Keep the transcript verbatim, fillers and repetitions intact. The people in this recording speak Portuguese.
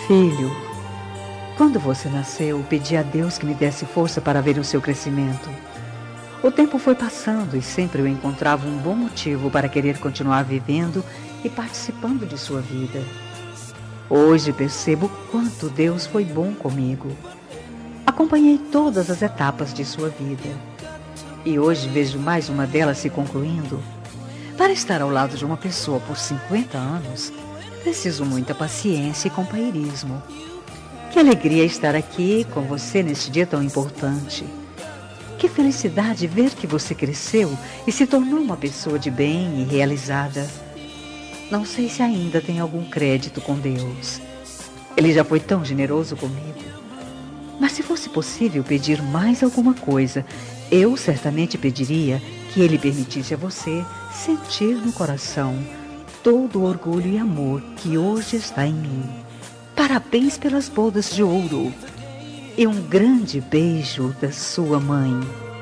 Filho, quando você nasceu, pedi a Deus que me desse força para ver o seu crescimento. O tempo foi passando e sempre eu encontrava um bom motivo para querer continuar vivendo e participando de sua vida. Hoje percebo quanto Deus foi bom comigo. Acompanhei todas as etapas de sua vida. E hoje vejo mais uma delas se concluindo. Para estar ao lado de uma pessoa por cinquenta anos, preciso muita paciência e companheirismo. Que alegria estar aqui com você neste dia tão importante. Que felicidade ver que você cresceu e se tornou uma pessoa de bem e realizada. Não sei se ainda tem algum crédito com Deus. Ele já foi tão generoso comigo. Mas se fosse possível pedir mais alguma coisa, eu certamente pediria que Ele permitisse a você sentir no coração todo o orgulho e amor que hoje está em mim. Parabéns pelas bodas de ouro e um grande beijo da sua mãe.